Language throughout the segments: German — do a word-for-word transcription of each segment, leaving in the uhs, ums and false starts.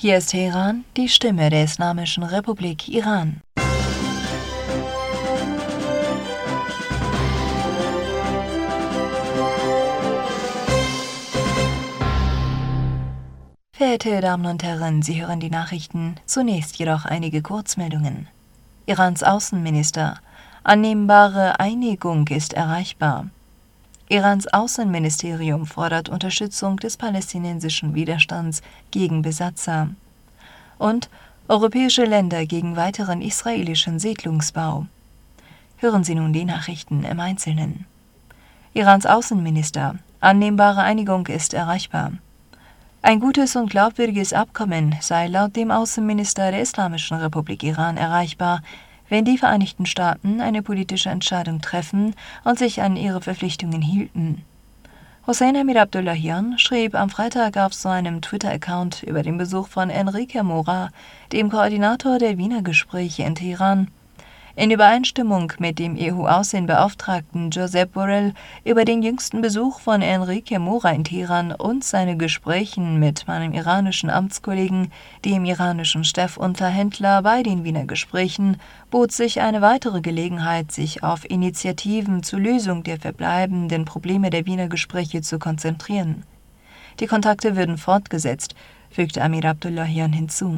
Hier ist Teheran, die Stimme der Islamischen Republik Iran. Verehrte Damen und Herren, Sie hören die Nachrichten, zunächst jedoch einige Kurzmeldungen. Irans Außenminister: Annehmbare Einigung ist erreichbar. Irans Außenministerium fordert Unterstützung des palästinensischen Widerstands gegen Besatzer. Und europäische Länder gegen weiteren israelischen Siedlungsbau. Hören Sie nun die Nachrichten im Einzelnen. Irans Außenminister: Annehmbare Einigung ist erreichbar. Ein gutes und glaubwürdiges Abkommen sei laut dem Außenminister der Islamischen Republik Iran erreichbar, wenn die Vereinigten Staaten eine politische Entscheidung treffen und sich an ihre Verpflichtungen hielten. Hossein Amir Abdullahian schrieb am Freitag auf seinem Twitter-Account über den Besuch von Enrique Mora, dem Koordinator der Wiener Gespräche in Teheran. In Übereinstimmung mit dem E U-Außenbeauftragten Josep Borrell über den jüngsten Besuch von Enrique Mora in Teheran und seine Gespräche mit meinem iranischen Amtskollegen, dem iranischen Chefunterhändler bei den Wiener Gesprächen, bot sich eine weitere Gelegenheit, sich auf Initiativen zur Lösung der verbleibenden Probleme der Wiener Gespräche zu konzentrieren. Die Kontakte würden fortgesetzt, fügte Amir Abdullahian hinzu.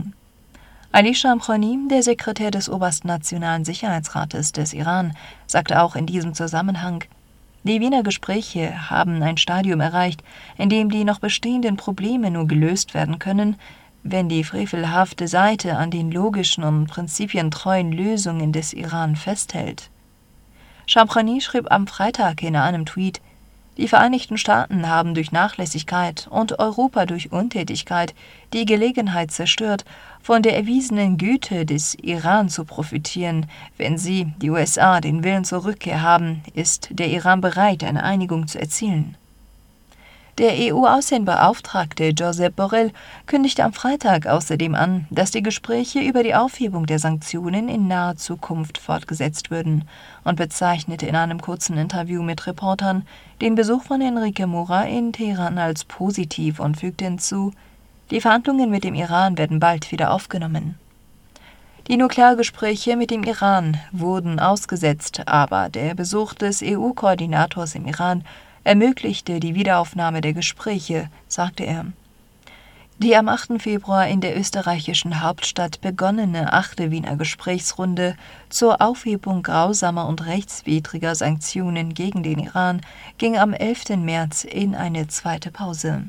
Ali Shamkhani, der Sekretär des Obersten Nationalen Sicherheitsrates des Iran, sagte auch in diesem Zusammenhang: Die Wiener Gespräche haben ein Stadium erreicht, in dem die noch bestehenden Probleme nur gelöst werden können, wenn die frevelhafte Seite an den logischen und prinzipientreuen Lösungen des Iran festhält. Shamkhani schrieb am Freitag in einem Tweet: Die Vereinigten Staaten haben durch Nachlässigkeit und Europa durch Untätigkeit die Gelegenheit zerstört, von der erwiesenen Güte des Iran zu profitieren. Wenn sie, die U S A, den Willen zur Rückkehr haben, ist der Iran bereit, eine Einigung zu erzielen. Der E U-Außenbeauftragte Josep Borrell kündigte am Freitag außerdem an, dass die Gespräche über die Aufhebung der Sanktionen in naher Zukunft fortgesetzt würden und bezeichnete in einem kurzen Interview mit Reportern den Besuch von Enrique Mora in Teheran als positiv und fügte hinzu: Die Verhandlungen mit dem Iran werden bald wieder aufgenommen. Die Nukleargespräche mit dem Iran wurden ausgesetzt, aber der Besuch des E U-Koordinators im Iran ermöglichte die Wiederaufnahme der Gespräche, sagte er. Die am achten Februar in der österreichischen Hauptstadt begonnene achte Wiener Gesprächsrunde zur Aufhebung grausamer und rechtswidriger Sanktionen gegen den Iran ging am elften März in eine zweite Pause.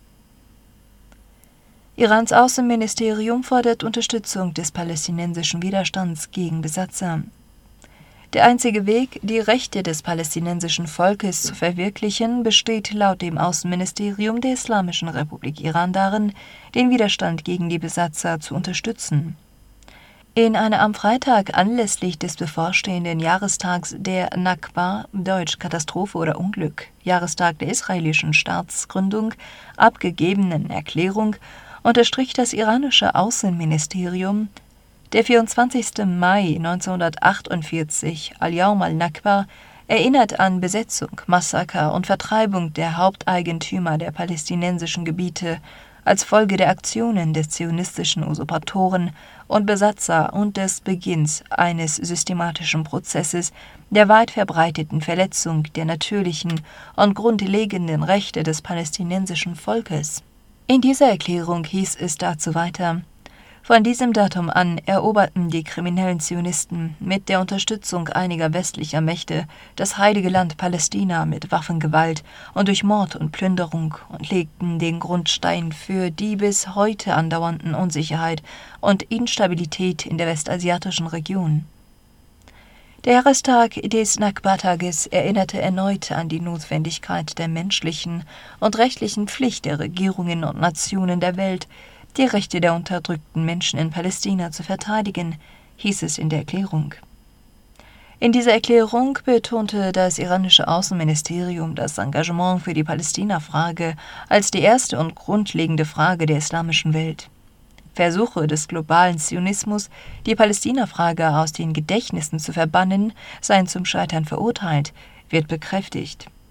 Irans Außenministerium fordert Unterstützung des palästinensischen Widerstands gegen Besatzer. Der einzige Weg, die Rechte des palästinensischen Volkes zu verwirklichen, besteht laut dem Außenministerium der Islamischen Republik Iran darin, den Widerstand gegen die Besatzer zu unterstützen. In einer am Freitag anlässlich des bevorstehenden Jahrestags der Nakba, deutsch Katastrophe oder Unglück, Jahrestag der israelischen Staatsgründung, abgegebenen Erklärung unterstrich das iranische Außenministerium: Der vierundzwanzigste Mai neunzehnhundertachtundvierzig, Al-Yawm al-Nakba, erinnert an Besetzung, Massaker und Vertreibung der Haupteigentümer der palästinensischen Gebiete als Folge der Aktionen des zionistischen Usurpatoren und Besatzer und des Beginns eines systematischen Prozesses der weit verbreiteten Verletzung der natürlichen und grundlegenden Rechte des palästinensischen Volkes. In dieser Erklärung hieß es dazu weiter: Von diesem Datum an eroberten die kriminellen Zionisten mit der Unterstützung einiger westlicher Mächte das heilige Land Palästina mit Waffengewalt und durch Mord und Plünderung und legten den Grundstein für die bis heute andauernden Unsicherheit und Instabilität in der westasiatischen Region. Der Jahrestag des Nakba-Tages erinnerte erneut an die Notwendigkeit der menschlichen und rechtlichen Pflicht der Regierungen und Nationen der Welt, die Rechte der unterdrückten Menschen in Palästina zu verteidigen, hieß es in der Erklärung. In dieser Erklärung betonte das iranische Außenministerium das Engagement für die Palästina-Frage als die erste und grundlegende Frage der islamischen Welt. Versuche des globalen Zionismus, die Palästina-Frage aus den Gedächtnissen zu verbannen, seien zum Scheitern verurteilt, wird bekräftigt.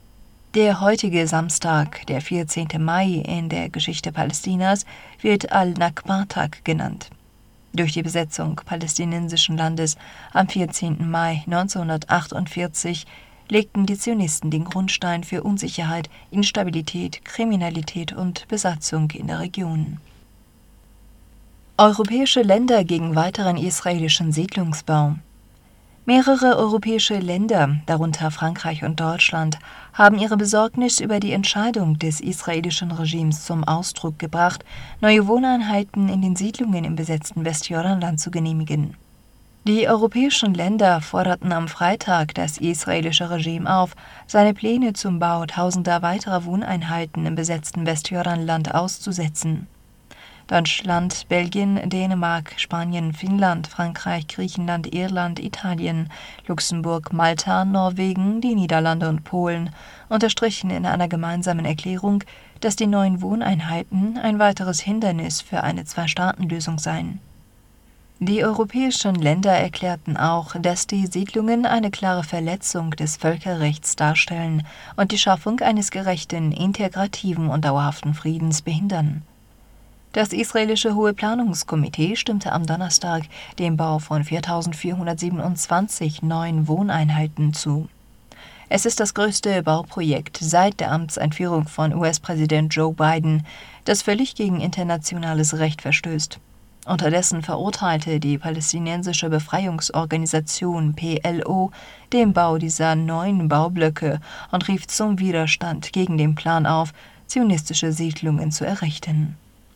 Der heutige Samstag, der vierzehnte Mai in der Geschichte Palästinas, wird Al-Nakba-Tag genannt. Durch die Besetzung palästinensischen Landes am vierzehnten Mai neunzehnhundertachtundvierzig legten die Zionisten den Grundstein für Unsicherheit, Instabilität, Kriminalität und Besatzung in der Region. Europäische Länder gegen weiteren israelischen Siedlungsbau. Mehrere europäische Länder, darunter Frankreich und Deutschland, haben ihre Besorgnis über die Entscheidung des israelischen Regimes zum Ausdruck gebracht, neue Wohneinheiten in den Siedlungen im besetzten Westjordanland zu genehmigen. Die europäischen Länder forderten am Freitag das israelische Regime auf, seine Pläne zum Bau tausender weiterer Wohneinheiten im besetzten Westjordanland auszusetzen. Deutschland, Belgien, Dänemark, Spanien, Finnland, Frankreich, Griechenland, Irland, Italien, Luxemburg, Malta, Norwegen, die Niederlande und Polen unterstrichen in einer gemeinsamen Erklärung, dass die neuen Wohneinheiten ein weiteres Hindernis für eine Zwei-Staaten-Lösung seien. Die europäischen Länder erklärten auch, dass die Siedlungen eine klare Verletzung des Völkerrechts darstellen und die Schaffung eines gerechten, integrativen und dauerhaften Friedens behindern. Das israelische Hohe Planungskomitee stimmte am Donnerstag dem Bau von viertausendvierhundertsiebenundzwanzig neuen Wohneinheiten zu. Es ist das größte Bauprojekt seit der Amtseinführung von U S-Präsident Joe Biden, das völlig gegen internationales Recht verstößt. Unterdessen verurteilte die palästinensische Befreiungsorganisation P L O den Bau dieser neuen Baublöcke und rief zum Widerstand gegen den Plan auf, zionistische Siedlungen zu errichten.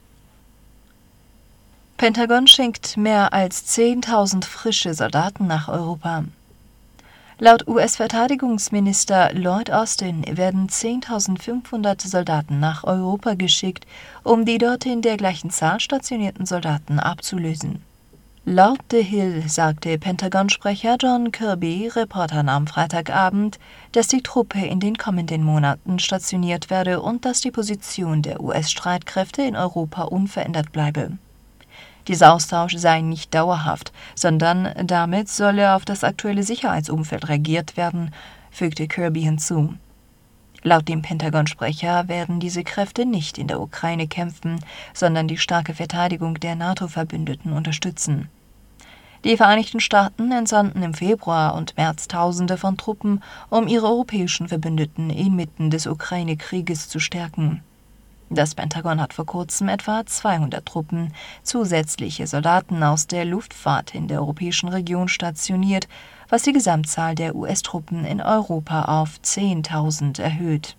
Pentagon schickt mehr als zehntausend frische Soldaten nach Europa. Laut U S-Verteidigungsminister Lloyd Austin werden zehntausendfünfhundert Soldaten nach Europa geschickt, um die dort in der gleichen Zahl stationierten Soldaten abzulösen. Laut The Hill sagte Pentagon-Sprecher John Kirby Reportern am Freitagabend, dass die Truppe in den kommenden Monaten stationiert werde und dass die Position der U S-Streitkräfte in Europa unverändert bleibe. Dieser Austausch sei nicht dauerhaft, sondern damit solle auf das aktuelle Sicherheitsumfeld reagiert werden, fügte Kirby hinzu. Laut dem Pentagon-Sprecher werden diese Kräfte nicht in der Ukraine kämpfen, sondern die starke Verteidigung der NATO-Verbündeten unterstützen. Die Vereinigten Staaten entsandten im Februar und März Tausende von Truppen, um ihre europäischen Verbündeten inmitten des Ukraine-Krieges zu stärken. Das Pentagon hat vor kurzem etwa zweihundert Truppen, zusätzliche Soldaten aus der Luftfahrt in der europäischen Region stationiert, was die Gesamtzahl der U S-Truppen in Europa auf zehntausend erhöht.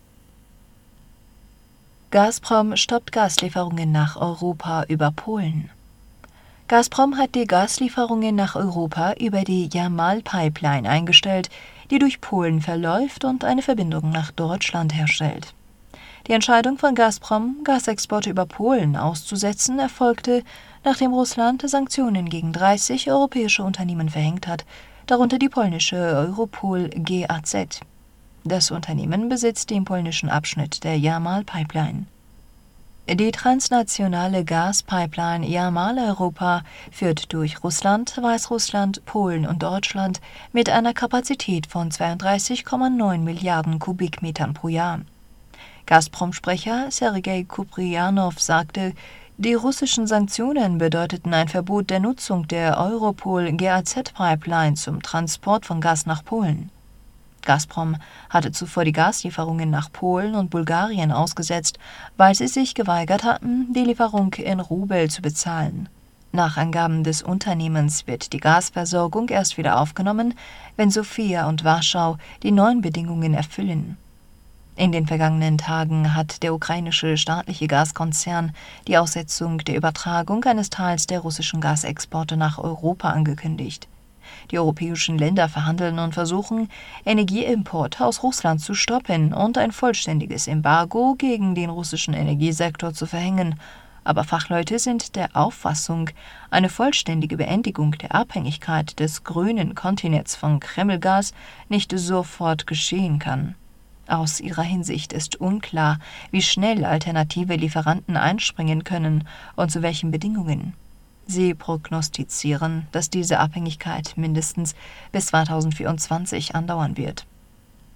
Gazprom stoppt Gaslieferungen nach Europa über Polen. Gazprom hat die Gaslieferungen nach Europa über die Jamal-Pipeline eingestellt, die durch Polen verläuft und eine Verbindung nach Deutschland herstellt. Die Entscheidung von Gazprom, Gasexporte über Polen auszusetzen, erfolgte, nachdem Russland Sanktionen gegen dreißig europäische Unternehmen verhängt hat, darunter die polnische Europol G A Z. Das Unternehmen besitzt den polnischen Abschnitt der Jamal-Pipeline. Die transnationale Gaspipeline Jamal-Europa führt durch Russland, Weißrussland, Polen und Deutschland mit einer Kapazität von zweiunddreißig Komma neun Milliarden Kubikmetern pro Jahr. Gazprom-Sprecher Sergei Kuprianow sagte, die russischen Sanktionen bedeuteten ein Verbot der Nutzung der Europol-G A Z-Pipeline zum Transport von Gas nach Polen. Gazprom hatte zuvor die Gaslieferungen nach Polen und Bulgarien ausgesetzt, weil sie sich geweigert hatten, die Lieferung in Rubel zu bezahlen. Nach Angaben des Unternehmens wird die Gasversorgung erst wieder aufgenommen, wenn Sofia und Warschau die neuen Bedingungen erfüllen. In den vergangenen Tagen hat der ukrainische staatliche Gaskonzern die Aussetzung der Übertragung eines Teils der russischen Gasexporte nach Europa angekündigt. Die europäischen Länder verhandeln und versuchen, Energieimport aus Russland zu stoppen und ein vollständiges Embargo gegen den russischen Energiesektor zu verhängen. Aber Fachleute sind der Auffassung, eine vollständige Beendigung der Abhängigkeit des grünen Kontinents von Kremlgas nicht sofort geschehen kann. Aus ihrer Hinsicht ist unklar, wie schnell alternative Lieferanten einspringen können und zu welchen Bedingungen. Sie prognostizieren, dass diese Abhängigkeit mindestens bis zweitausendvierundzwanzig andauern wird.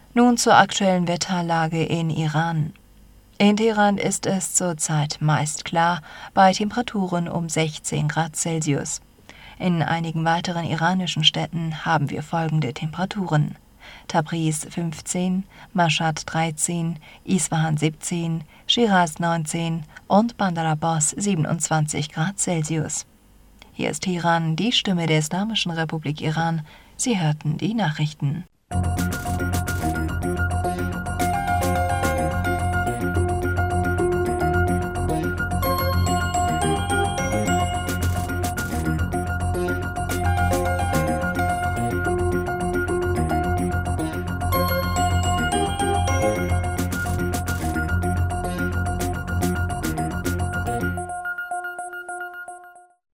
Nun zur aktuellen Wetterlage in Iran. In Teheran ist es zurzeit meist klar, bei Temperaturen um sechzehn Grad Celsius. In einigen weiteren iranischen Städten haben wir folgende Temperaturen: Tabriz fünfzehn, Mashhad dreizehn, Isfahan siebzehn, Schiraz neunzehn und Bandar Abbas siebenundzwanzig Grad Celsius. Hier ist Teheran, die Stimme der Islamischen Republik Iran. Sie hörten die Nachrichten.